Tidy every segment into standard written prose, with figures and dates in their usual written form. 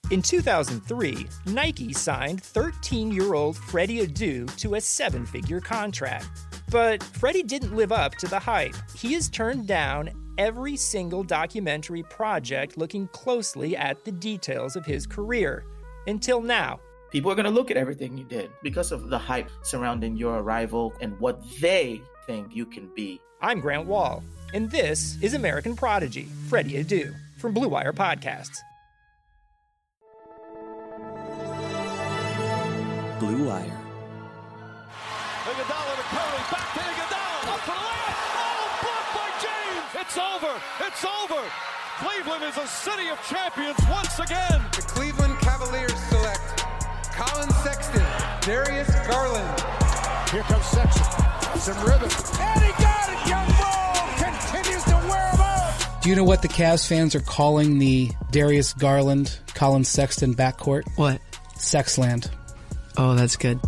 In 2003, Nike signed 13-year-old Freddie Adu to a 7-figure contract. But Freddie didn't live up to the hype. He has turned down every single documentary project looking closely at the details of his career. Until now. People are going to look at everything you did because of the hype surrounding your arrival and what they think you can be. I'm Grant Wall, and this is American Prodigy, Freddie Adu, from Blue Wire Podcasts. Blue Wire. Iguodala to Curry, back to Iguodala, up for the layup. Oh, blocked by James. It's over. It's over. Cleveland is a city of champions once again. The Cleveland Cavaliers select Colin Sexton, Darius Garland. Here comes Sexton. Some rhythm. And he got it. Young Bull continues to wear him out. Do you know what the Cavs fans are calling the Darius Garland, Colin Sexton backcourt? What? Sexland. Oh, that's good.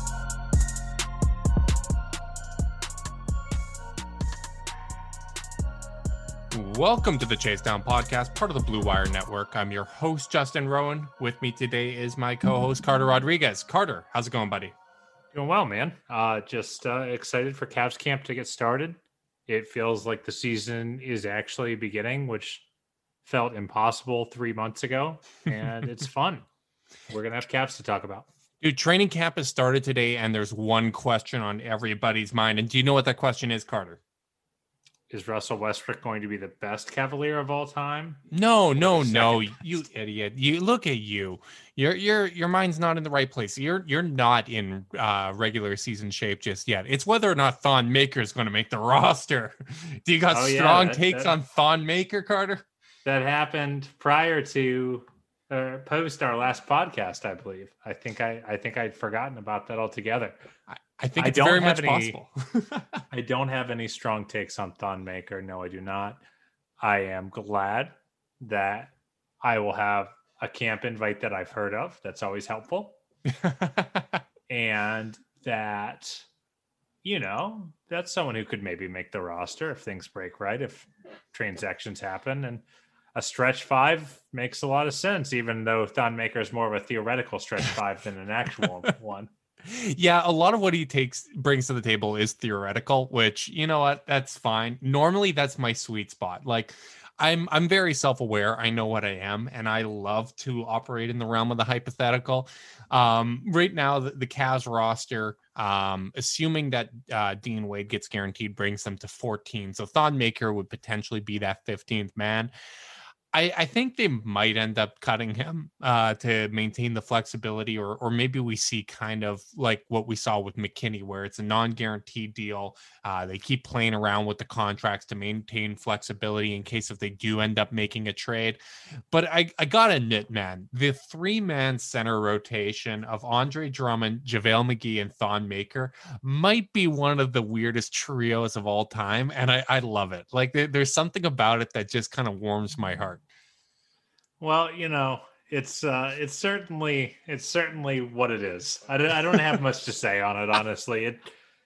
Welcome to the Chase Down Podcast, part of the Blue Wire Network. I'm your host, Justin Rowan. With me today is my co-host, Carter Rodriguez. Carter, how's it going, buddy? Doing well, man. Just excited for Cavs camp to get started. It feels like the season is actually beginning, which felt impossible 3 months ago, and it's fun. We're going to have Cavs to talk about. Dude, training camp has started today, and there's one question on everybody's mind. And do you know what that question is, Carter? Is Russell Westbrook going to be the best Cavalier of all time? No, you idiot! You look at you. Your mind's not in the right place. You're not in regular season shape just yet. It's whether or not Thon Maker is going to make the roster. Do you got strong takes on Thon Maker, Carter? That happened prior to post our last podcast, I believe. I think I'd forgotten about that altogether. I think it's very much possible. I don't have any strong takes on Thon Maker. No, I do not. I am glad that I will have a camp invite that I've heard of. That's always helpful. And that, that's someone who could maybe make the roster if things break right, if transactions happen. And a stretch five makes a lot of sense, even though Thon Maker is more of a theoretical stretch five than an actual one. Yeah, a lot of what he brings to the table is theoretical, which, you know what, that's fine. Normally, that's my sweet spot. Like, I'm very self-aware. I know what I am, and I love to operate in the realm of the hypothetical. Right now, the Cavs roster, assuming that Dean Wade gets guaranteed, brings them to 14. So Thon Maker would potentially be that 15th man. I think they might end up cutting him to maintain the flexibility, or maybe we see kind of like what we saw with McKinney, where it's a non-guaranteed deal. They keep playing around with the contracts to maintain flexibility in case if they do end up making a trade. But I gotta admit, man, the 3-man center rotation of Andre Drummond, JaVale McGee, and Thon Maker might be one of the weirdest trios of all time, and I love it. Like there's something about it that just kind of warms my heart. Well, it's certainly what it is. I don't have much to say on it, honestly.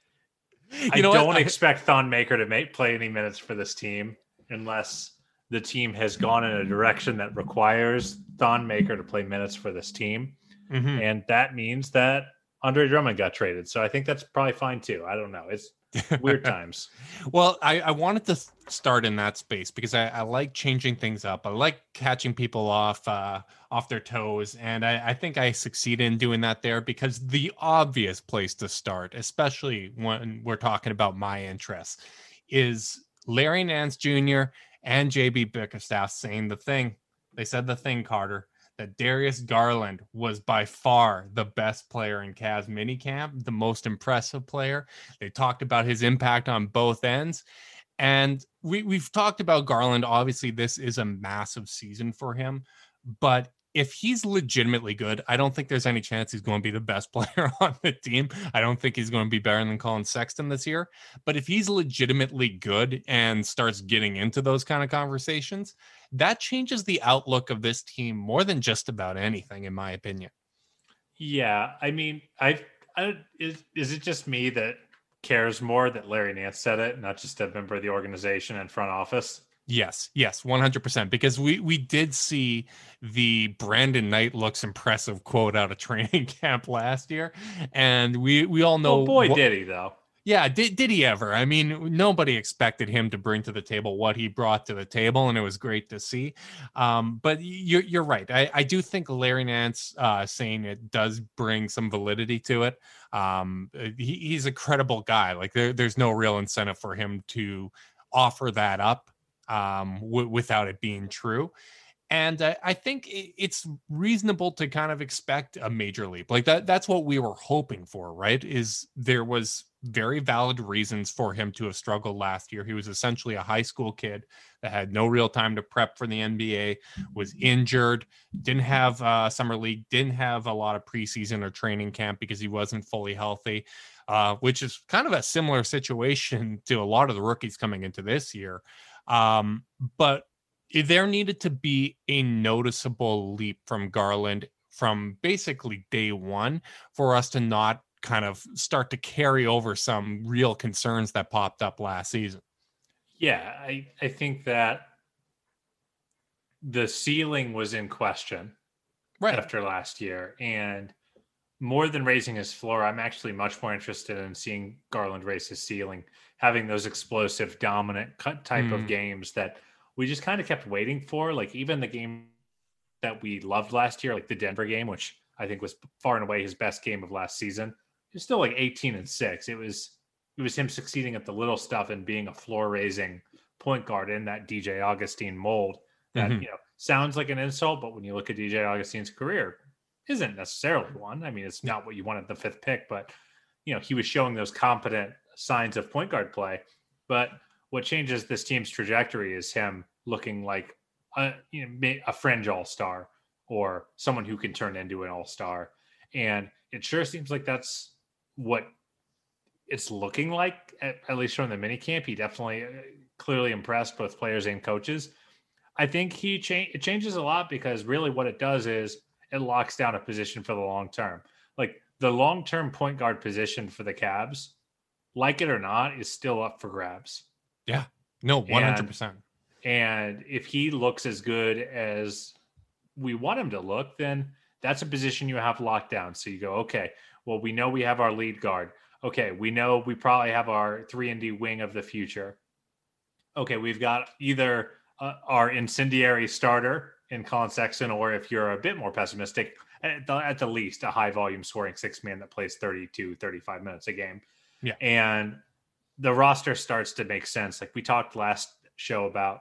I don't expect Thon Maker to play any minutes for this team unless the team has gone in a direction that requires Thon Maker to play minutes for this team. Mm-hmm. And that means that Andre Drummond got traded. So I think that's probably fine too. I don't know. It's weird times. Well, I wanted to start in that space because I like changing things up. I like catching people off their toes. And I think I succeeded in doing that there, because the obvious place to start, especially when we're talking about my interests, is Larry Nance Jr. and JB Bickerstaff saying the thing. They said the thing, Carter, that Darius Garland was by far the best player in Cavs minicamp, the most impressive player. They talked about his impact on both ends. And we've talked about Garland. Obviously, this is a massive season for him. But if he's legitimately good, I don't think there's any chance he's going to be the best player on the team. I don't think he's going to be better than Colin Sexton this year. But if he's legitimately good and starts getting into those kind of conversations, that changes the outlook of this team more than just about anything, in my opinion. Yeah, I mean, is it just me that cares more that Larry Nance said it, not just a member of the organization and front office? Yes, 100%. Because we did see the Brandon Knight looks impressive quote out of training camp last year, and we all know. Oh boy, did he though? Yeah, did he ever? I mean, nobody expected him to bring to the table what he brought to the table, and it was great to see. But you're right. I do think Larry Nance saying it does bring some validity to it. He's a credible guy. Like there's no real incentive for him to offer that up without it being true. And I think it's reasonable to kind of expect a major leap like that. That's what we were hoping for, right? Is there was very valid reasons for him to have struggled last year. He was essentially a high school kid that had no real time to prep for the NBA, was injured, didn't have summer league, didn't have a lot of preseason or training camp because he wasn't fully healthy, which is kind of a similar situation to a lot of the rookies coming into this year. But there needed to be a noticeable leap from Garland from basically day one for us to not kind of start to carry over some real concerns that popped up last season. Yeah, I think that the ceiling was in question after last year. And more than raising his floor, I'm actually much more interested in seeing Garland raise his ceiling, having those explosive, dominant type of games that we just kind of kept waiting for. Like even the game that we loved last year, like the Denver game, which I think was far and away his best game of last season. It's still like 18-6. It was him succeeding at the little stuff and being a floor raising point guard in that DJ Augustine mold that, sounds like an insult, but when you look at DJ Augustine's career, isn't necessarily one. I mean, it's not what you wanted the 5th pick, but he was showing those competent signs of point guard play. But what changes this team's trajectory is him looking like a fringe all-star or someone who can turn into an all-star. And it sure seems like that's what it's looking like, at least from the mini camp. He definitely clearly impressed both players and coaches. I think it changes a lot because really what it does is it locks down a position for the long term. Like the long-term point guard position for the Cavs, like it or not, is still up for grabs. Yeah, no, 100%. And if he looks as good as we want him to look, then that's a position you have locked down. So you go, okay, well, we know we have our lead guard. Okay, we know we probably have our 3-and-D wing of the future. Okay, we've got either our incendiary starter in Colin Sexton, or if you're a bit more pessimistic, at the least a high-volume scoring 6-man that plays 32, 35 minutes a game. Yeah. And the roster starts to make sense. Like we talked last show about,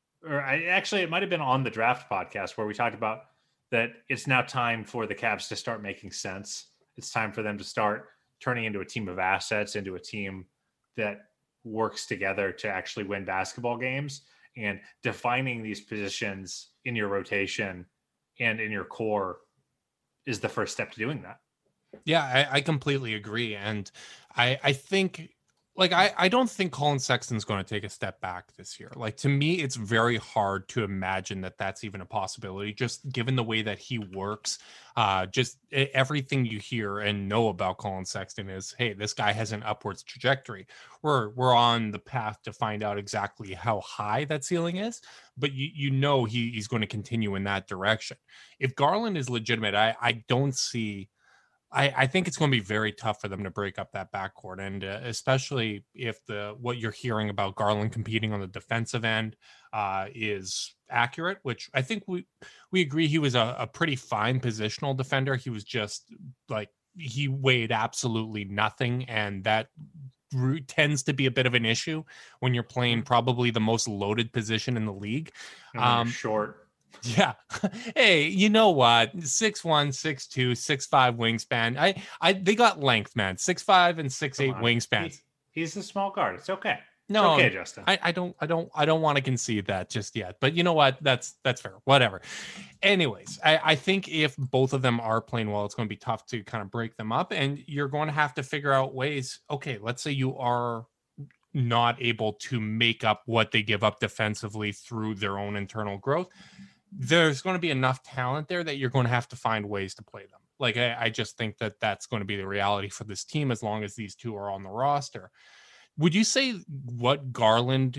it might have been on the draft podcast where we talked about that it's now time for the Cavs to start making sense. It's time for them to start turning into a team of assets, into a team that works together to actually win basketball games, and defining these positions in your rotation and in your core is the first step to doing that. Yeah, I completely agree. And I think, like, I don't think Colin Sexton's going to take a step back this year. Like, to me, it's very hard to imagine that that's even a possibility, just given the way that he works. Just everything you hear and know about Colin Sexton is, hey, this guy has an upwards trajectory. We're on the path to find out exactly how high that ceiling is, but he's going to continue in that direction. If Garland is legitimate, I don't see... I think it's going to be very tough for them to break up that backcourt, and especially if what you're hearing about Garland competing on the defensive end is accurate, which I think we agree he was a pretty fine positional defender. He was just like, he weighed absolutely nothing, and that tends to be a bit of an issue when you're playing probably the most loaded position in the league. Short. Yeah. Hey, you know what? 6'1", 6'2", 6'5" wingspan. They got length, man. 6'5" and 6'8" wingspans. He's a small guard. It's okay. No, it's okay, Justin. I don't want to concede that just yet. But you know what? That's fair. Whatever. Anyways, I think if both of them are playing well, it's going to be tough to kind of break them up, and you're going to have to figure out ways. Okay, let's say you are not able to make up what they give up defensively through their own internal growth. There's going to be enough talent there that you're going to have to find ways to play them. Like, I just think that that's going to be the reality for this team as long as these two are on the roster. Would you say what Garland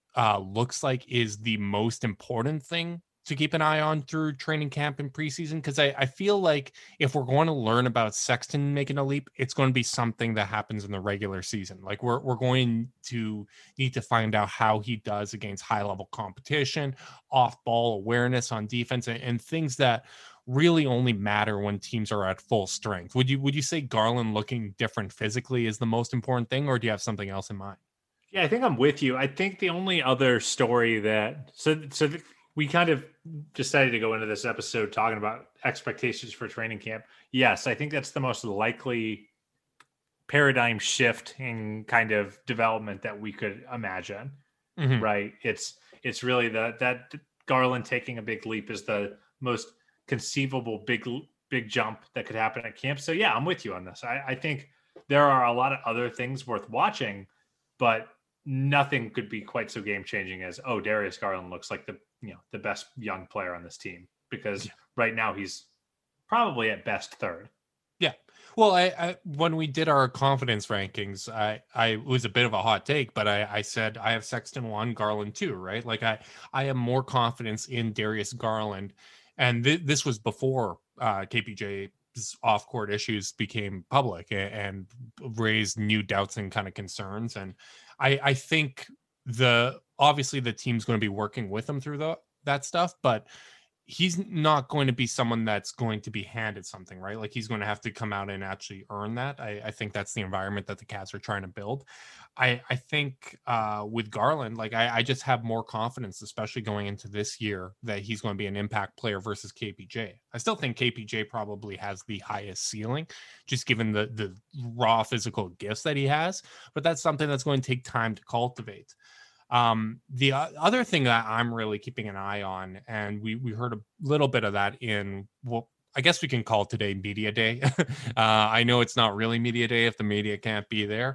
looks like is the most important thing to keep an eye on through training camp and preseason? Because I feel like if we're going to learn about Sexton making a leap, it's going to be something that happens in the regular season. Like we're going to need to find out how he does against high level competition, off ball awareness on defense, and things that really only matter when teams are at full strength. Would you say Garland looking different physically is the most important thing, or do you have something else in mind? Yeah, I think I'm with you. I think the only other story that we kind of decided to go into this episode talking about expectations for training camp. Yes, I think that's the most likely paradigm shift in kind of development that we could imagine. Mm-hmm. Right? It's really that Garland taking a big leap is the most conceivable big jump that could happen at camp. So yeah, I'm with you on this. I think there are a lot of other things worth watching, but nothing could be quite so game changing as, oh, Darius Garland looks like the best young player on this team, because right now he's probably at best third. Yeah. Well, I when we did our confidence rankings, I was a bit of a hot take, but I said I have Sexton 1, Garland 2, right? Like I have more confidence in Darius Garland. And this was before KPJ's off-court issues became public and raised new doubts and kind of concerns. And I think obviously the team's going to be working with him through that stuff, but he's not going to be someone that's going to be handed something, right? Like he's going to have to come out and actually earn that. I think that's the environment that the Cavs are trying to build. I think with Garland, like I just have more confidence, especially going into this year, that he's going to be an impact player versus KPJ. I still think KPJ probably has the highest ceiling, just given the raw physical gifts that he has, but that's something that's going to take time to cultivate. The other thing that I'm really keeping an eye on, and we heard a little bit of that in what I guess we can call today Media Day. I know it's not really Media Day if the media can't be there.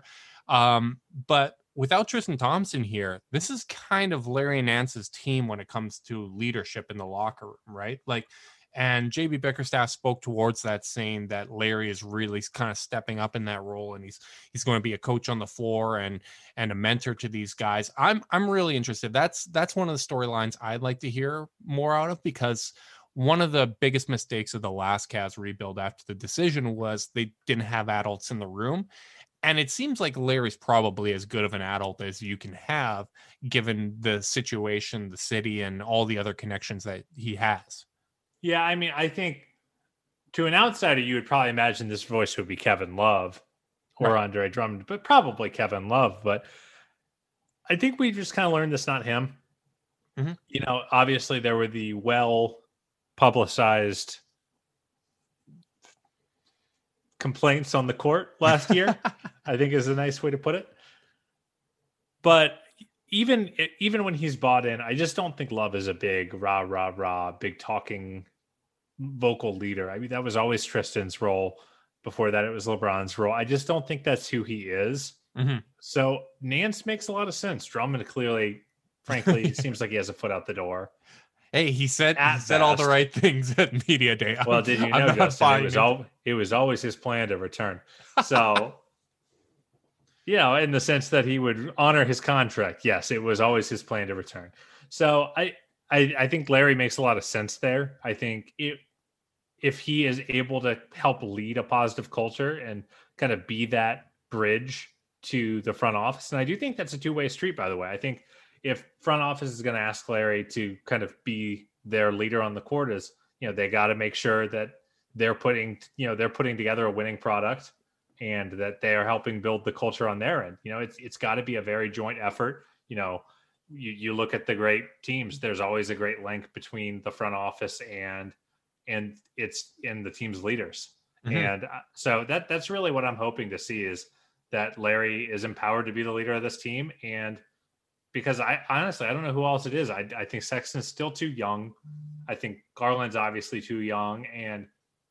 But without Tristan Thompson here, this is kind of Larry Nance's team when it comes to leadership in the locker room, right? Like, and JB Bickerstaff spoke towards that, saying that Larry is really kind of stepping up in that role, and he's going to be a coach on the floor and a mentor to these guys. I'm really interested. That's one of the storylines I'd like to hear more out of, because one of the biggest mistakes of the last Cavs rebuild after the decision was they didn't have adults in the room. And it seems like Larry's probably as good of an adult as you can have, given the situation, the city, and all the other connections that he has. Yeah, I mean, I think to an outsider, you would probably imagine this voice would be Kevin Love or Andre Drummond, but probably Kevin Love. But I think we just kind of learned it's not him. Mm-hmm. Obviously there were the well-publicized complaints on the court last year, I think is a nice way to put it. But even when he's bought in, I just don't think Love is a big rah, big talking vocal leader. I mean, that was always Tristan's role. Before that, it was LeBron's role. I just don't think that's who he is. Mm-hmm. So Nance makes a lot of sense. Drummond clearly, frankly, seems like he has a foot out the door. Hey, he said all the right things at Media Day. Well, did you know, Justin, it was always his plan to return. So, in the sense that he would honor his contract. Yes, it was always his plan to return. So I think Larry makes a lot of sense there. I think if he is able to help lead a positive culture and kind of be that bridge to the front office, and I do think that's a two-way street, by the way. I think if front office is going to ask Larry to kind of be their leader on the court, is, they got to make sure that they're putting together a winning product and that they are helping build the culture on their end. It's got to be a very joint effort. You look at the great teams, there's always a great link between the front office and it's in the team's leaders. Mm-hmm. And so that's really what I'm hoping to see, is that Larry is empowered to be the leader of this team. And because I honestly don't know who else it is. I think Sexton's still too young. I think Garland's obviously too young. And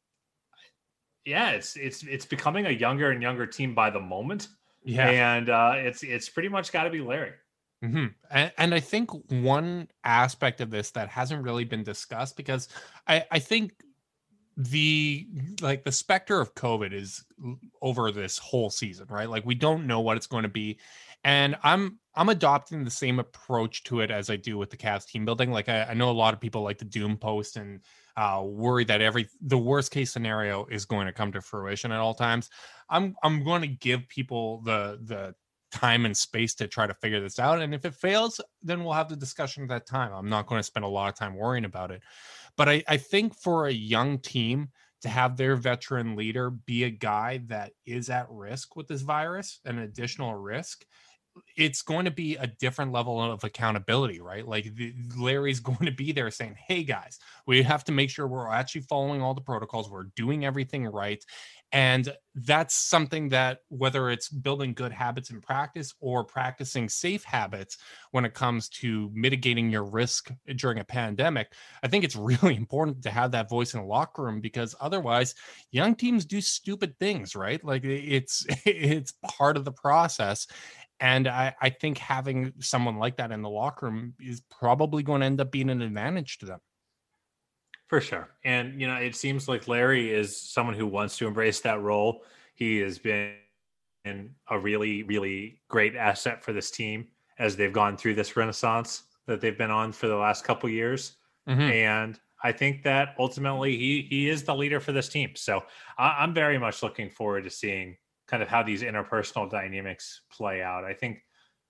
it's becoming a younger and younger team by the moment. Yeah. And it's pretty much got to be Larry. Mm-hmm. And I think one aspect of this that hasn't really been discussed, because I think the specter of COVID is over this whole season, right? Like we don't know what it's going to be. And I'm adopting the same approach to it as I do with the Cavs team building. Like I know a lot of people like to doom post and worry that the worst case scenario is going to come to fruition at all times. I'm going to give people the time and space to try to figure this out. And if it fails, then we'll have the discussion at that time. I'm not going to spend a lot of time worrying about it. But I think for a young team to have their veteran leader be a guy that is at risk with this virus, an additional risk, it's going to be a different level of accountability, right? Like Larry's going to be there saying, hey guys, we have to make sure we're actually following all the protocols. We're doing everything right. And that's something that, whether it's building good habits in practice or practicing safe habits when it comes to mitigating your risk during a pandemic, I think it's really important to have that voice in the locker room, because otherwise young teams do stupid things, right? Like it's part of the process. And I think having someone like that in the locker room is probably going to end up being an advantage to them. For sure. And, it seems like Larry is someone who wants to embrace that role. He has been a really, really great asset for this team as they've gone through this renaissance that they've been on for the last couple of years. Mm-hmm. And I think that ultimately he is the leader for this team. So I'm very much looking forward to seeing kind of how these interpersonal dynamics play out. I think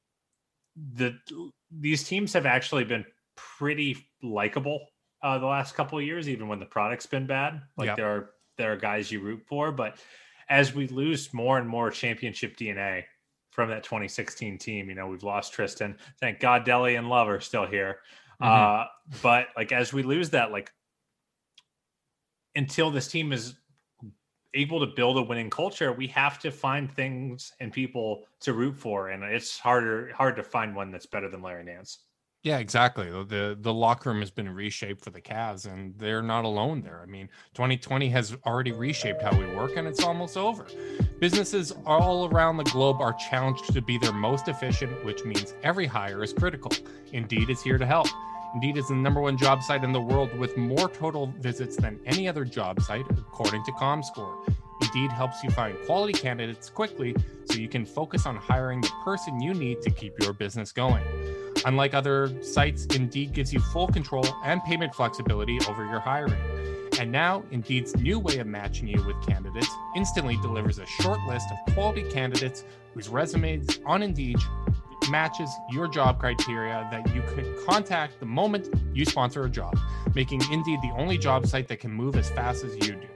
these teams have actually been pretty likable the last couple of years, even when the product's been bad. Like there are guys you root for, but as we lose more and more championship DNA from that 2016 team, we've lost Tristan. Thank God Dele and Love are still here. Mm-hmm. But like, as we lose that, like until this team is able to build a winning culture, we have to find things and people to root for. And it's hard to find one that's better than Larry Nance. Yeah, exactly. The locker room has been reshaped for the Cavs, and they're not alone there. I mean, 2020 has already reshaped how we work, and it's almost over. Businesses all around the globe are challenged to be their most efficient, which means every hire is critical. Indeed is here to help. Indeed is the #1 job site in the world with more total visits than any other job site, according to ComScore. Indeed helps you find quality candidates quickly so you can focus on hiring the person you need to keep your business going. Unlike other sites, Indeed gives you full control and payment flexibility over your hiring. And now, Indeed's new way of matching you with candidates instantly delivers a short list of quality candidates whose resumes on Indeed matches your job criteria that you could contact the moment you sponsor a job, making Indeed the only job site that can move as fast as you do.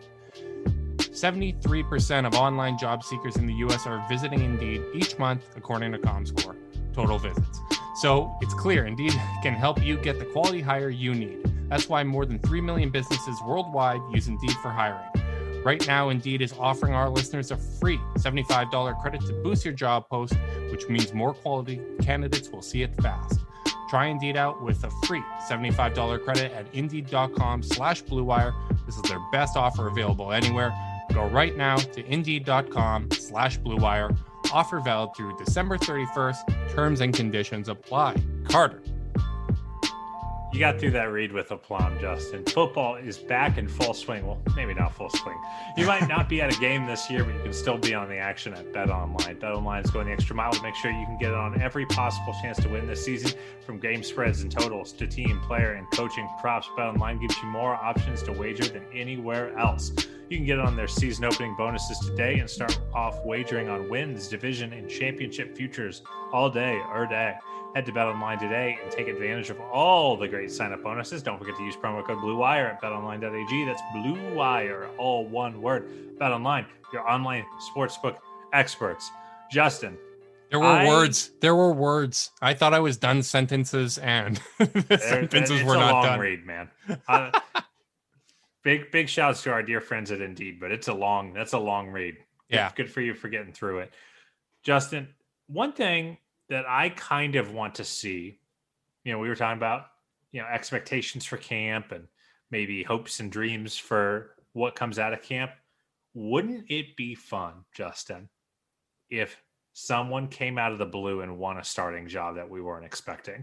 73% of online job seekers in the U.S. are visiting Indeed each month, according to ComScore, total visits. So it's clear Indeed can help you get the quality hire you need. That's why more than 3 million businesses worldwide use Indeed for hiring. Right now, Indeed is offering our listeners a free $75 credit to boost your job post, which means more quality candidates will see it fast. Try Indeed out with a free $75 credit at Indeed.com/Blue Wire. This is their best offer available anywhere. Go right now to Indeed.com/Blue Wire. Offer valid through December 31st. Terms and conditions apply. Carter. You got through that read with aplomb, Justin. Football is back in full swing. Well, maybe not full swing. You might not be at a game this year, but you can still be on the action at BetOnline. BetOnline is going the extra mile to make sure you can get on every possible chance to win this season. From game spreads and totals to team, player, and coaching props, BetOnline gives you more options to wager than anywhere else. You can get on their season opening bonuses today and start off wagering on wins, division, and championship futures all day or day. Head to BetOnline today and take advantage of all the great sign-up bonuses. Don't forget to use promo code BlueWire at betonline.ag. That's Blue Wire, all one word. BetOnline, your online sportsbook experts. Justin. There were words. I thought I was done sentences, and the sentences were not done. It's a long read, man. Big shouts to our dear friends at Indeed, but that's a long read. Yeah. Good for you for getting through it. Justin, one thing that I kind of want to see, we were talking about, expectations for camp and maybe hopes and dreams for what comes out of camp. Wouldn't it be fun, Justin, if someone came out of the blue and won a starting job that we weren't expecting?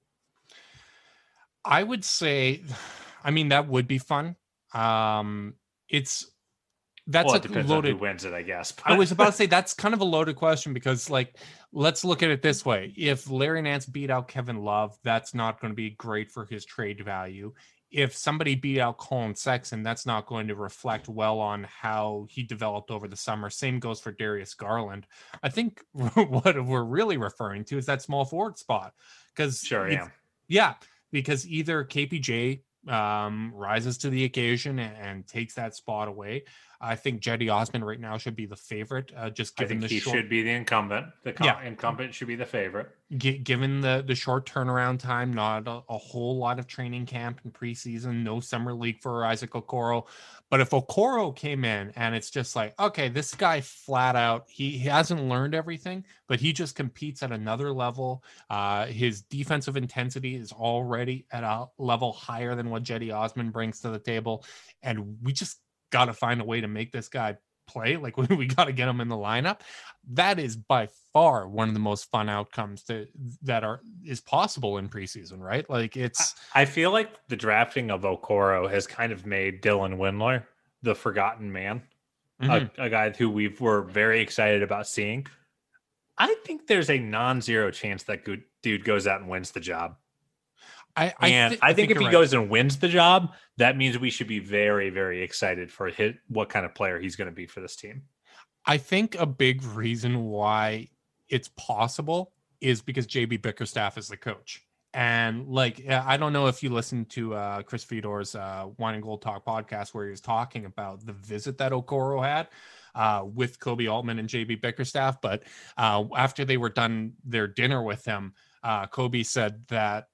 I would say, that would be fun. That's it depends on who wins it, I guess. I was about to say that's kind of a loaded question because, like, let's look at it this way. If Larry Nance beat out Kevin Love, that's not going to be great for his trade value. If somebody beat out Colin Sexton, that's not going to reflect well on how he developed over the summer. Same goes for Darius Garland. I think what we're really referring to is that small forward spot. Because because either KPJ rises to the occasion and takes that spot away. I think Cedi Osman right now should be the favorite. Just given he should be the incumbent. Incumbent should be the favorite. Given the short turnaround time, not a whole lot of training camp and preseason, no summer league for Isaac Okoro. But if Okoro came in and it's just like, okay, this guy flat out, he hasn't learned everything, but he just competes at another level. His defensive intensity is already at a level higher than what Cedi Osman brings to the table. And we just got to find a way to make this guy play. Like, we got to get him in the lineup. That is by far one of the most fun outcomes that is possible in preseason, right? Like, I feel like the drafting of Okoro has kind of made Dylan Windler the forgotten man, a guy who we were very excited about seeing. I think there's a non-zero chance that good dude goes out and wins the job. I think if he goes and wins the job, that means we should be very, very excited for what kind of player he's going to be for this team. I think a big reason why it's possible is because JB Bickerstaff is the coach. And like, I don't know if you listened to Chris Fedor's Wine and Gold Talk podcast where he was talking about the visit that Okoro had with Kobe Altman and JB Bickerstaff. But after they were done their dinner with him, Kobe said that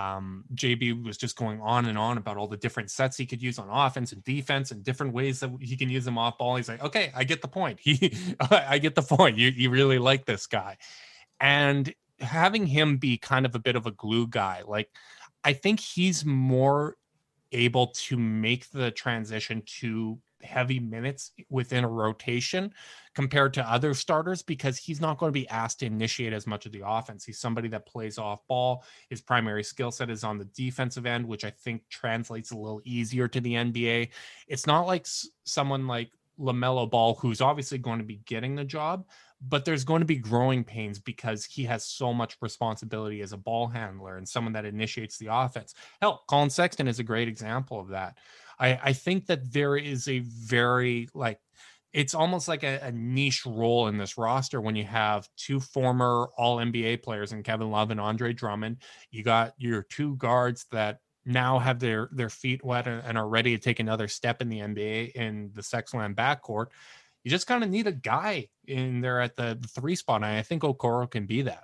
JB was just going on and on about all the different sets he could use on offense and defense and different ways that he can use them off ball. He's like, okay, I get the point. I get the point. You really like this guy. And having him be kind of a bit of a glue guy, like, I think he's more able to make the transition to heavy minutes within a rotation compared to other starters because he's not going to be asked to initiate as much of the offense. He's somebody that plays off ball. His primary skill set is on the defensive end, which I think translates a little easier to the NBA. It's not like someone like LaMelo Ball, who's obviously going to be getting the job, but there's going to be growing pains because he has so much responsibility as a ball handler and someone that initiates the offense. Hell, Colin Sexton is a great example of that. I think that there is a very, like, it's almost like a niche role in this roster when you have two former All-NBA players in Kevin Love and Andre Drummond. You got your two guards that now have their feet wet and are ready to take another step in the NBA in the Sexland backcourt. You just kind of need a guy in there at the 3 spot, and I think Okoro can be that.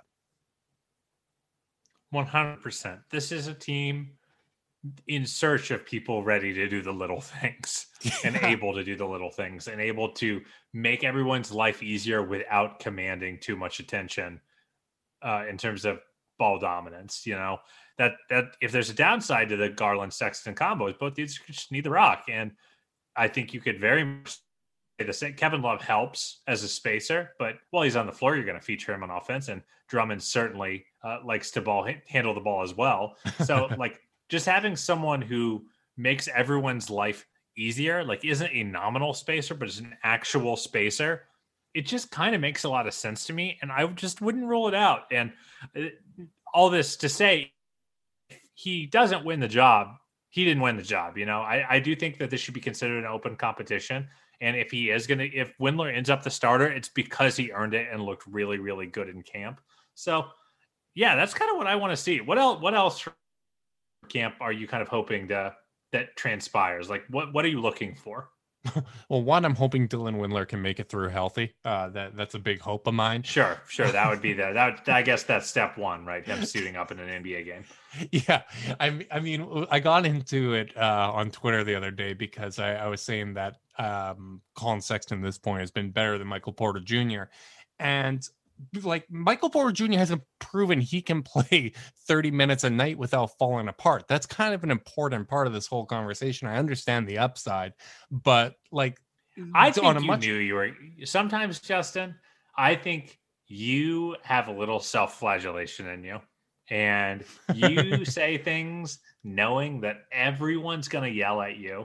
100%. This is a team in search of people ready to do the little things and able to do the little things and able to make everyone's life easier without commanding too much attention in terms of ball dominance. You know, that if there's a downside to the Garland Sexton combo, is both these just need the rock. And I think you could very much say the same. Kevin Love helps as a spacer, but while he's on the floor, you're going to feature him on offense. And Drummond certainly likes to handle the ball as well. So like, just having someone who makes everyone's life easier, like isn't a nominal spacer, but is an actual spacer, it just kind of makes a lot of sense to me. And I just wouldn't rule it out. And all this to say, if he doesn't win the job, he didn't win the job. You know, I do think that this should be considered an open competition. And if he is going to, if Windler ends up the starter, it's because he earned it and looked really, really good in camp. So yeah, that's kind of what I want to see. What else camp are you kind of hoping that transpires? Like what are you looking for? Well, one, I'm hoping Dylan Windler can make it through healthy. That's a big hope of mine. Sure. That would be that. I guess that's step one, right? Him suiting up in an NBA game. Yeah. I mean, I got into it on Twitter the other day because I was saying that Colin Sexton at this point has been better than Michael Porter Jr. And like Michael Porter Jr. hasn't proven he can play 30 minutes a night without falling apart. That's kind of an important part of this whole conversation. I understand the upside, but like, I think knew you were sometimes, Justin, I think you have a little self-flagellation in you and you say things knowing that everyone's going to yell at you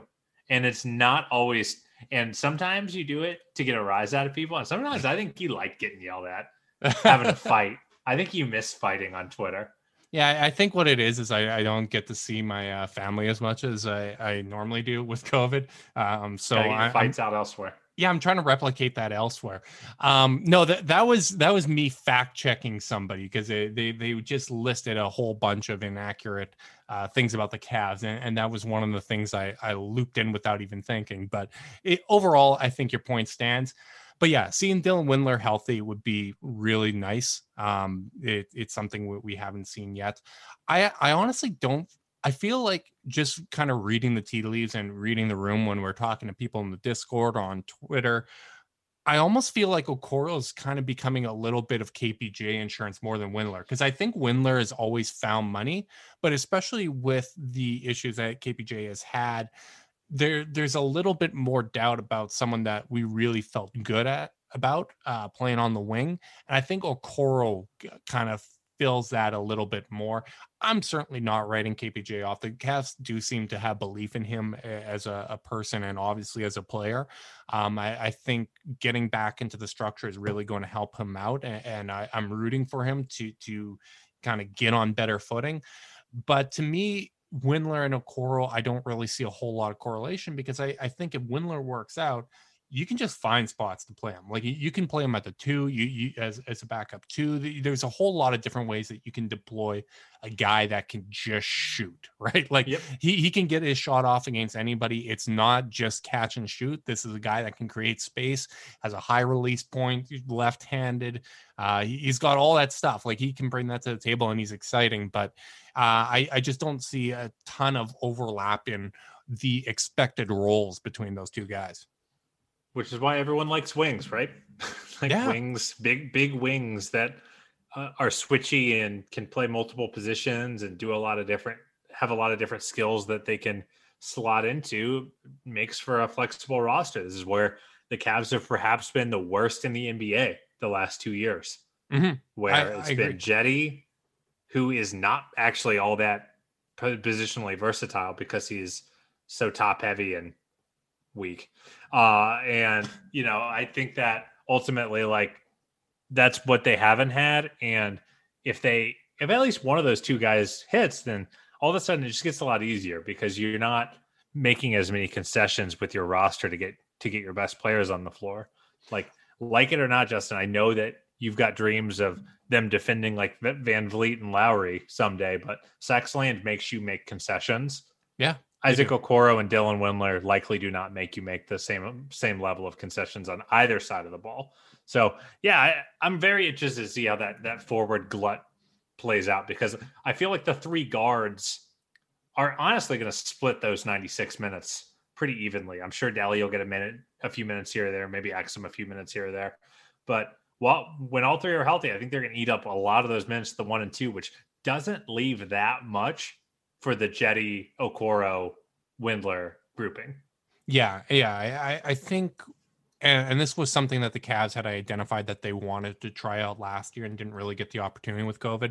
And it's not always, and sometimes you do it to get a rise out of people. And sometimes I think you like getting yelled at, having a fight. I think you miss fighting on Twitter. Yeah, I think what it is I don't get to see my family as much as I normally do with COVID. So fights out elsewhere. Yeah, I'm trying to replicate that elsewhere. No, that was me fact checking somebody because they just listed a whole bunch of inaccurate things about the Cavs, and that was one of the things I looped in without even thinking. But overall, I think your point stands. But yeah, seeing Dylan Windler healthy would be really nice. It's something we haven't seen yet. I honestly don't. I feel like just kind of reading the tea leaves and reading the room when we're talking to people in the Discord or on Twitter, I almost feel like Okoro is kind of becoming a little bit of KPJ insurance more than Windler, because I think Windler has always found money, but especially with the issues that KPJ has had, there's a little bit more doubt about someone that we really felt good about playing on the wing. And I think Okoro kind of fills that a little bit more. I'm certainly not writing KPJ off. The Cavs do seem to have belief in him as a person and obviously as a player. I think getting back into the structure is really going to help him out, and I'm rooting for him to kind of get on better footing. But to me, Windler and Okoro, I don't really see a whole lot of correlation, because I think if Windler works out, you can just find spots to play him. Like you can play him at the 2, you as a backup 2. There's a whole lot of different ways that you can deploy a guy that can just shoot, right? Like he can get his shot off against anybody. It's not just catch and shoot. This is a guy that can create space, has a high release point, left-handed. He's got all that stuff. Like he can bring that to the table, and he's exciting. But I just don't see a ton of overlap in the expected roles between those two guys. Which is why everyone likes wings, right? Wings, big wings that are switchy and can play multiple positions and have a lot of different skills that they can slot into. Makes for a flexible roster. This is where the Cavs have perhaps been the worst in the NBA the last 2 years, where it's been Jetty, who is not actually all that positionally versatile because he's so top heavy and weak. And I think that ultimately, like, that's what they haven't had. And if at least one of those two guys hits, then all of a sudden it just gets a lot easier, because you're not making as many concessions with your roster to get your best players on the floor. Like it or not, Justin, I know that you've got dreams of them defending like Van Vliet and Lowry someday, but Saxland makes you make concessions. Yeah. Isaac Okoro and Dylan Windler likely do not make you make the same level of concessions on either side of the ball. So, yeah, I'm very interested to see how that forward glut plays out, because I feel like the 3 guards are honestly going to split those 96 minutes pretty evenly. I'm sure Daly will get a few minutes here or there, maybe Exum a few minutes here or there. But when all 3 are healthy, I think they're going to eat up a lot of those minutes, the 1 and 2, which doesn't leave that much for the Jetty, Okoro, Windler grouping. Yeah. I think, and this was something that the Cavs had identified that they wanted to try out last year and didn't really get the opportunity with COVID.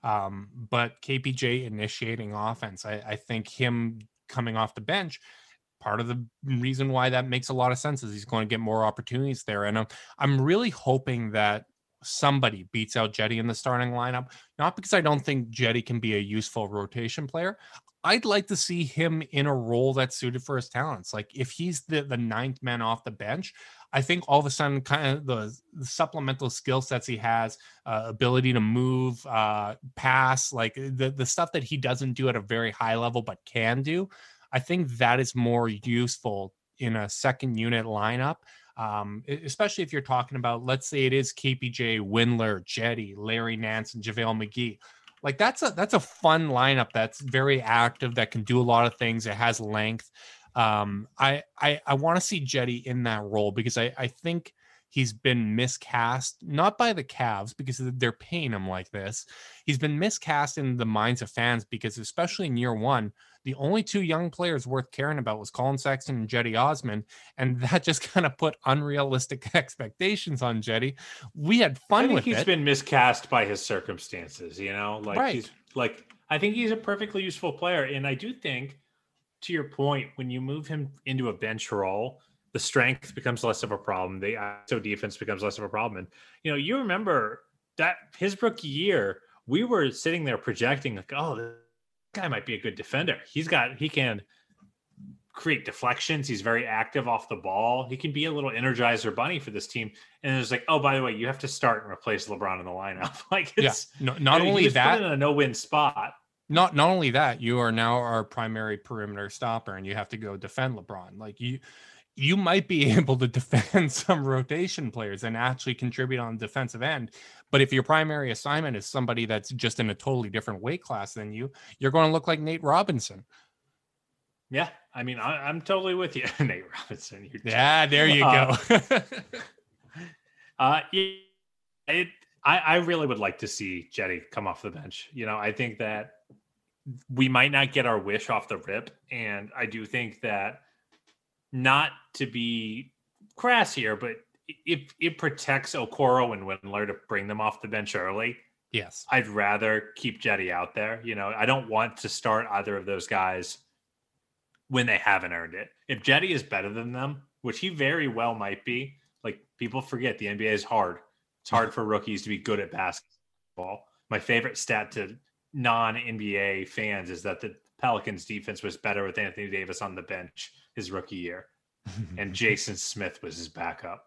But KPJ initiating offense, I think him coming off the bench, part of the reason why that makes a lot of sense is he's going to get more opportunities there. And I'm really hoping that somebody beats out Jetty in the starting lineup, not because I don't think Jetty can be a useful rotation player. I'd like to see him in a role that's suited for his talents. Like if he's the 9th man off the bench, I think all of a sudden kind of the supplemental skill sets he has, ability to move, pass, like the stuff that he doesn't do at a very high level but can do, I think that is more useful in a second unit lineup. Especially if you're talking about, let's say it is KPJ, Windler, Jetty, Larry Nance, and JaVale McGee. Like that's a fun lineup that's very active, that can do a lot of things. It has length. I want to see Jetty in that role, because I think he's been miscast, not by the Cavs because they're paying him like this. He's been miscast in the minds of fans because, especially in year 1, the only 2 young players worth caring about was Colin Sexton and Jetty Osman, and that just kind of put unrealistic expectations on Jetty. We had fun with it. He's been miscast by his circumstances, right. I think he's a perfectly useful player, and I do think to your point, when you move him into a bench role, the strength becomes less of a problem. The ISO defense becomes less of a problem. And, you remember that his rookie year, we were sitting there projecting like, oh, this guy might be a good defender. He can create deflections. He's very active off the ball. He can be a little Energizer bunny for this team. And it's like, oh, by the way, you have to start and replace LeBron in the lineup. Like, it's not only that, put in a no-win spot. Not only that, you are now our primary perimeter stopper, and you have to go defend LeBron. Like you might be able to defend some rotation players and actually contribute on the defensive end. But if your primary assignment is somebody that's just in a totally different weight class than you, you're going to look like Nate Robinson. Yeah, I mean, I'm totally with you, Nate Robinson. Yeah, there you go. I really would like to see Jetty come off the bench. I think that we might not get our wish off the rip, and I do think that, not to be crass here, but if it protects Okoro and Windler to bring them off the bench early, yes, I'd rather keep Jetty out there. I don't want to start either of those guys when they haven't earned it. If Jetty is better than them, which he very well might be, like, people forget the NBA is hard. It's hard for rookies to be good at basketball. My favorite stat to non-NBA fans is that the Pelicans defense was better with Anthony Davis on the bench his rookie year, and Jason Smith was his backup.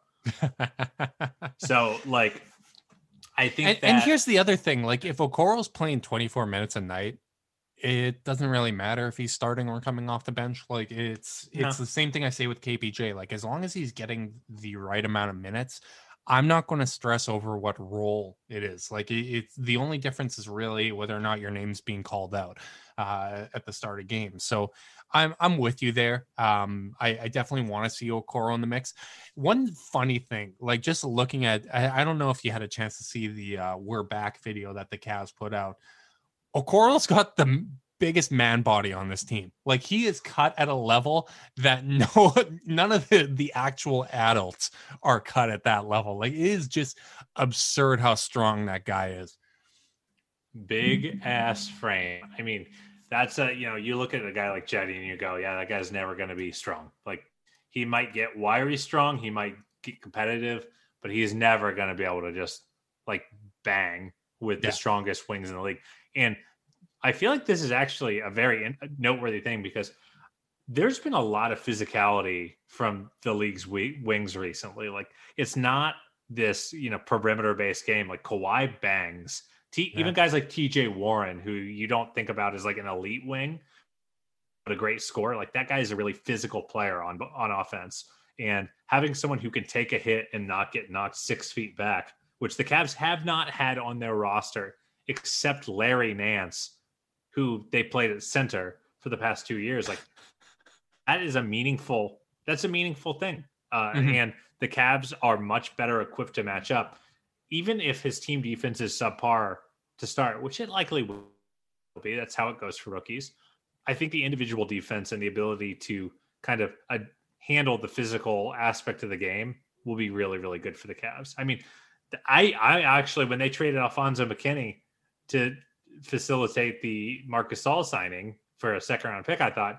So, like, I think and here's the other thing. Like, if Okoro's playing 24 minutes a night, it doesn't really matter if he's starting or coming off the bench. Like, it's the same thing I say with KPJ. Like, as long as he's getting the right amount of minutes, I'm not going to stress over what role it is. Like, it's the only difference is really whether or not your name's being called out at the start of games. So I'm with you there. I definitely want to see Okoro in the mix. One funny thing, like, just looking at, I don't know if you had a chance to see the We're Back video that the Cavs put out. Okoro's got the biggest man body on this team. Like, he is cut at a level that none of the actual adults are cut at that level. Like, it is just absurd how strong that guy is. Big ass frame. I mean, that's you look at a guy like Jetty and you go, yeah, that guy's never going to be strong. Like, he might get wiry strong, he might get competitive, but he's never going to be able to just, like, bang with the strongest wings in the league. And I feel like this is actually a very noteworthy thing, because there's been a lot of physicality from the league's wings recently. Like, it's not this, perimeter-based game. Like, Kawhi bangs. Even guys like TJ Warren, who you don't think about as like an elite wing, but a great scorer. Like, that guy is a really physical player on offense. And having someone who can take a hit and not get knocked 6 feet back, which the Cavs have not had on their roster, except Larry Nance, who they played at center for the past 2 years. Like, that's a meaningful thing. And the Cavs are much better equipped to match up. Even if his team defense is subpar to start, which it likely will be, that's how it goes for rookies. I think the individual defense and the ability to kind of handle the physical aspect of the game will be really, really good for the Cavs. I mean, I actually, when they traded Alfonso McKinney to facilitate the Marc Gasol signing for a second-round pick, I thought,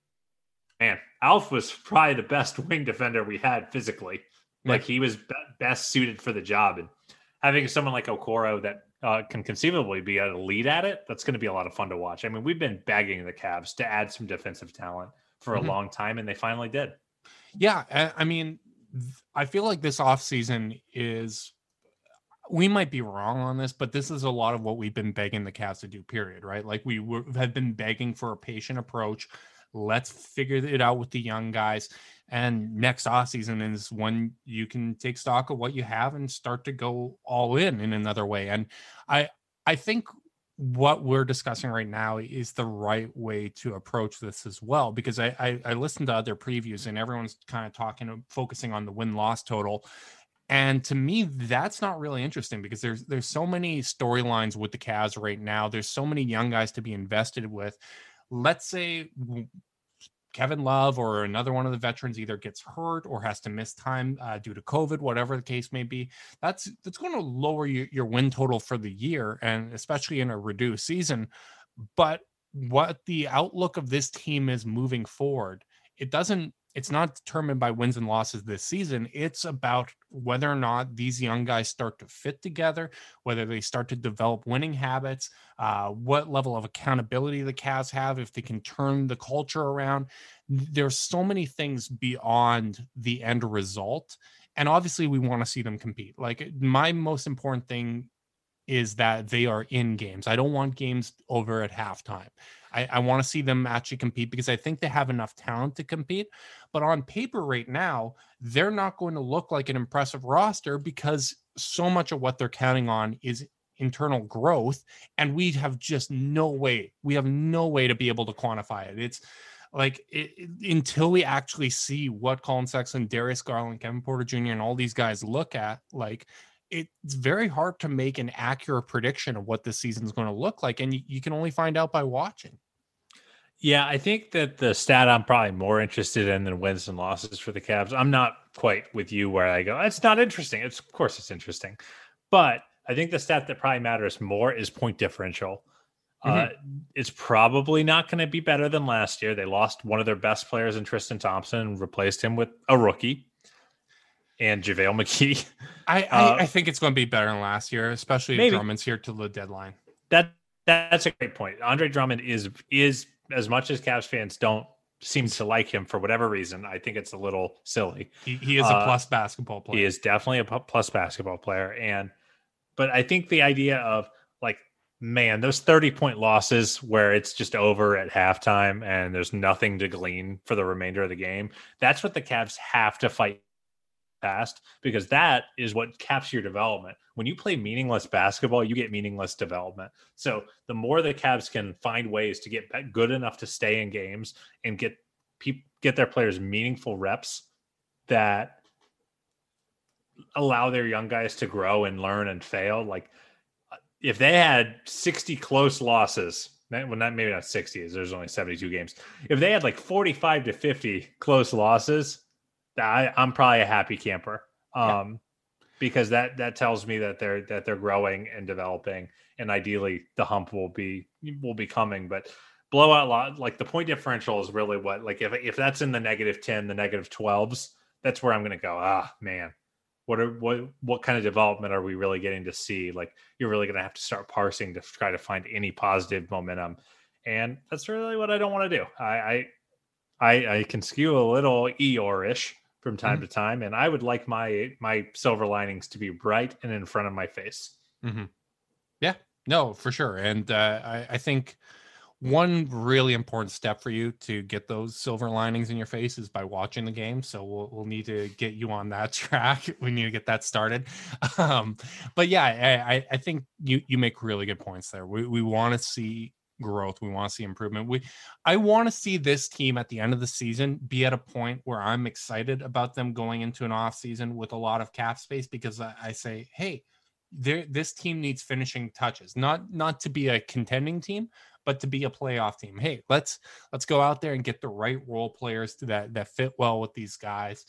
man, Alf was probably the best wing defender we had physically. Like, he was best suited for the job. And having someone like Okoro that can conceivably be a lead at it, that's going to be a lot of fun to watch. I mean, we've been begging the Cavs to add some defensive talent for a long time, and they finally did. Yeah, I mean, I feel like this offseason is, we might be wrong on this, but this is a lot of what we've been begging the Cavs to do, period, right? Like, we have been begging for a patient approach. Let's figure it out with the young guys. And next offseason is when you can take stock of what you have and start to go all in another way. And I think what we're discussing right now is the right way to approach this as well, because I listened to other previews and everyone's kind of focusing on the win-loss total. And to me, that's not really interesting, because there's so many storylines with the Cavs right now. There's so many young guys to be invested with. Let's say Kevin Love or another one of the veterans either gets hurt or has to miss time due to COVID, whatever the case may be. That's going to lower your win total for the year, and especially in a reduced season. But what the outlook of this team is moving forward, it's not determined by wins and losses this season. It's about whether or not these young guys start to fit together, whether they start to develop winning habits, what level of accountability the Cavs have, if they can turn the culture around. There's so many things beyond the end result. And obviously we want to see them compete. Like, my most important thing is that they are in games. I don't want games over at halftime. I want to see them actually compete, because I think they have enough talent to compete. But on paper right now, they're not going to look like an impressive roster, because so much of what they're counting on is internal growth. And we have just no way. We have no way to be able to quantify it. It's like, until we actually see what Colin Sexton, Darius Garland, Kevin Porter Jr., and all these guys look at, like, it's very hard to make an accurate prediction of what this season is going to look like. And you can only find out by watching. Yeah, I think that the stat I'm probably more interested in than wins and losses for the Cavs. I'm not quite with you where I go, it's not interesting. Of course it's interesting. But I think the stat that probably matters more is point differential. It's probably not going to be better than last year. They lost one of their best players in Tristan Thompson and replaced him with a rookie and JaVale McGee. I think it's going to be better than last year, especially if maybe. Drummond's here till the deadline. That's a great point. Andre Drummond is as much as Cavs fans don't seem to like him for whatever reason, I think it's a little silly. He is a plus basketball player. He is definitely a plus basketball player. But I think the idea of, like, man, those 30-point losses where it's just over at halftime and there's nothing to glean for the remainder of the game, that's what the Cavs have to fight past, because that is what caps your development. When you play meaningless basketball, you get meaningless development. So the more the Cavs can find ways to get good enough to stay in games and get their players meaningful reps that allow their young guys to grow and learn and fail. Like, if they had 60 close losses, maybe not 60, as there's only 72 games. If they had like 45 to 50 close losses, I'm probably a happy camper, because that tells me that they're growing and developing, and ideally the hump will be coming. But blowout lot, like, the point differential is really what, like, if that's in the -10, the -12s, that's where I'm going to go, man, what kind of development are we really getting to see? Like, you're really going to have to start parsing to try to find any positive momentum, and that's really what I don't want to do. I can skew a little Eeyore-ish from time to time, and I would like my silver linings to be bright and in front of my face. Yeah, no, for sure. And I think one really important step for you to get those silver linings in your face is by watching the game. So we'll need to get you on that track. We need to get that started. But yeah, I think you make really good points there. We want to see growth. We want to see improvement. I want to see this team at the end of the season be at a point where I'm excited about them going into an off season with a lot of cap space, because I say, hey, this team needs finishing touches, not to be a contending team, but to be a playoff team. Hey, let's go out there and get the right role players that fit well with these guys.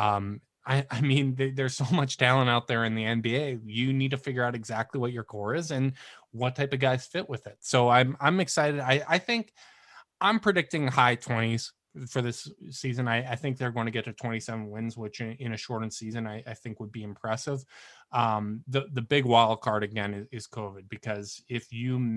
I mean, there's so much talent out there in the NBA. You need to figure out exactly what your core is and what type of guys fit with it. So I'm excited. I think I'm predicting high 20s for this season. I think they're going to get to 27 wins, which in a shortened season, I think would be impressive. The big wild card again is COVID, because if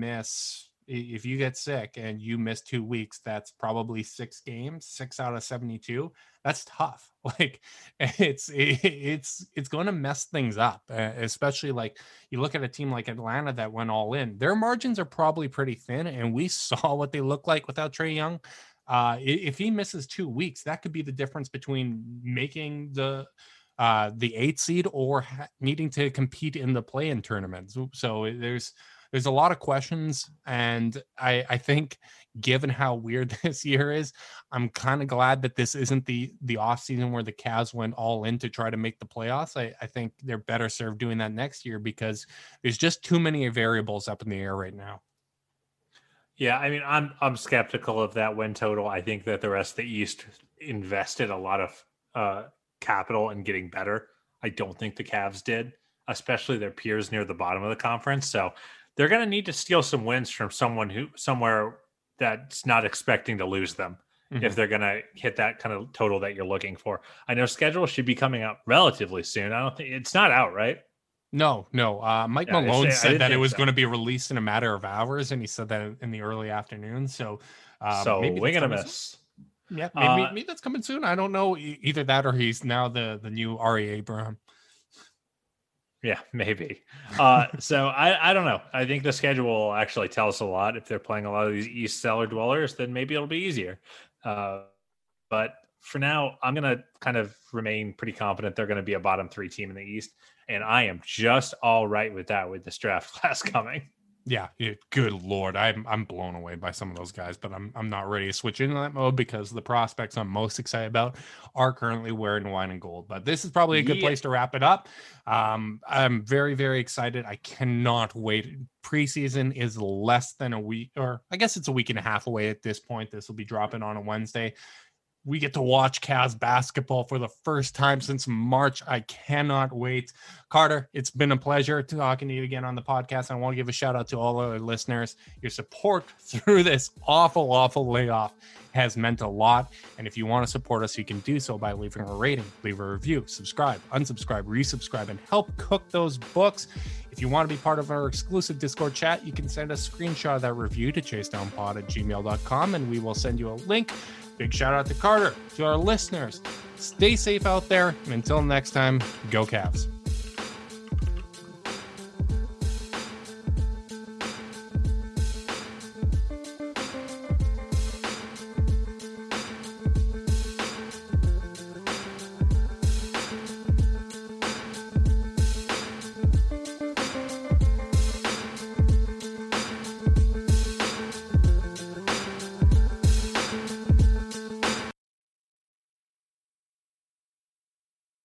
you get sick and you miss 2 weeks, that's probably 6 games, 6 out of 72. That's tough. Like, it's going to mess things up, especially like you look at a team like Atlanta that went all in. Their margins are probably pretty thin, and we saw what they look like without Trae Young. If he misses 2 weeks, that could be the difference between making the 8th seed or needing to compete in the play-in tournament. So there's a lot of questions, and I think, given how weird this year is, I'm kind of glad that this isn't the off season where the Cavs went all in to try to make the playoffs. I think they're better served doing that next year, because there's just too many variables up in the air right now. Yeah, I mean, I'm skeptical of that win total. I think that the rest of the East invested a lot of capital in getting better. I don't think the Cavs did, especially their peers near the bottom of the conference. So they're going to need to steal some wins from somewhere that's not expecting to lose them if they're going to hit that kind of total that you're looking for. I know schedule should be coming out relatively soon. I don't think it's not out, right? No. Mike Malone said that it was going to be released in a matter of hours, and he said that in the early afternoon. So maybe we're going to miss. Yeah, maybe that's coming soon. I don't know. Either that or he's now the new R.A. Abraham. Yeah, maybe. So I don't know. I think the schedule will actually tell us a lot. If they're playing a lot of these East Cellar dwellers, then maybe it'll be easier. But for now, I'm going to kind of remain pretty confident they're going to be a bottom 3 team in the East. And I am just all right with that with this draft class coming. Yeah, good Lord. I'm blown away by some of those guys, but I'm not ready to switch into that mode because the prospects I'm most excited about are currently wearing wine and gold. But this is probably a good place to wrap it up. I'm very, very excited. I cannot wait. Preseason is less than a week, or I guess it's a week and a half away at this point. This will be dropping on a Wednesday. We get to watch Cavs basketball for the first time since March. I cannot wait. Carter, it's been a pleasure talking to you again on the podcast. I want to give a shout out to all our listeners. Your support through this awful layoff has meant a lot. And if you want to support us, you can do so by leaving a rating, leave a review, subscribe, unsubscribe, resubscribe, and help cook those books. If you want to be part of our exclusive Discord chat, you can send a screenshot of that review to chasedownpod@gmail.com, and we will send you a link. Big shout out to Carter, to our listeners. Stay safe out there. And until next time, go Cavs.